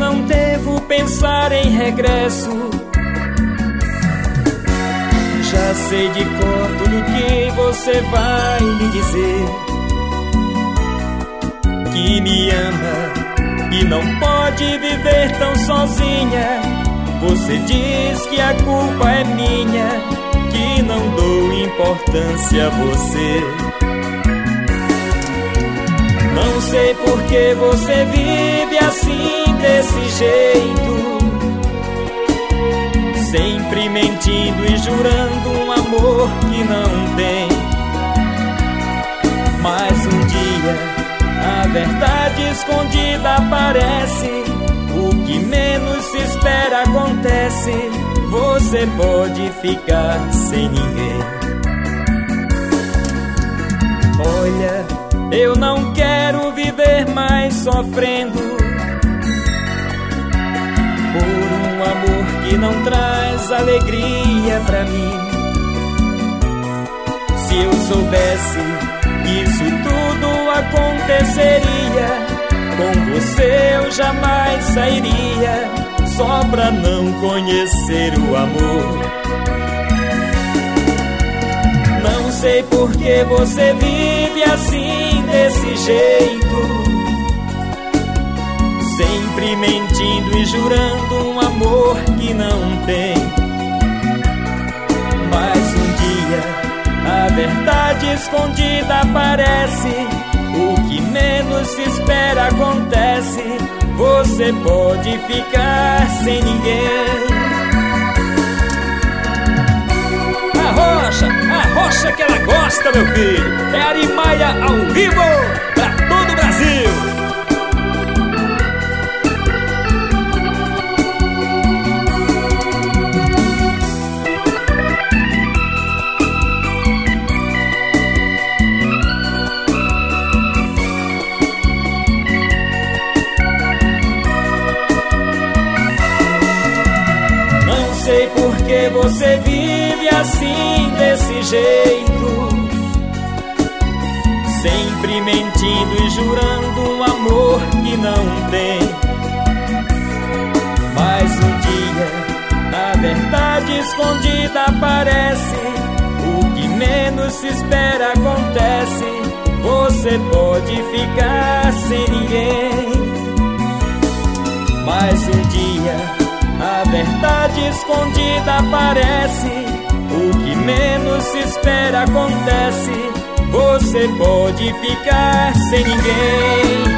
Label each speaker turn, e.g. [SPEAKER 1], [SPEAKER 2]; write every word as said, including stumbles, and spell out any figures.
[SPEAKER 1] não devo pensar em regresso. Já sei de cor tudo que você vai me dizer. Que me ama e não pode viver tão sozinha. Você diz que a culpa é minha, que não dou importância a você. Não sei por que você vive assim, desse jeito, sempre mentindo e jurando um amor que não tem. Mas um dia a verdade escondida aparece. O que menos se espera acontece. Você pode ficar sem ninguém. Olha, eu não quero viver mais sofrendo por um amor que não traz alegria pra mim. Se eu soubesse que isso tudo aconteceria, com você eu jamais sairia, só pra não conhecer o amor. Não sei por que você vive assim, desse jeito, sempre mentindo e jurando um amor que não tem. Mas um dia a verdade escondida aparece. O que menos se espera acontece. Você pode ficar sem ninguém. A rocha, a rocha que ela gosta, meu filho, é Ari Maia ao vivo pra todo o Brasil. Não sei por que você vive assim, desse jeito, sempre mentindo e jurando um amor que não tem. Mas um dia a verdade escondida aparece. O que menos se espera acontece. Você pode ficar sem ninguém. Mas um dia a verdade escondida aparece. O que menos se espera acontece. Você pode ficar sem ninguém.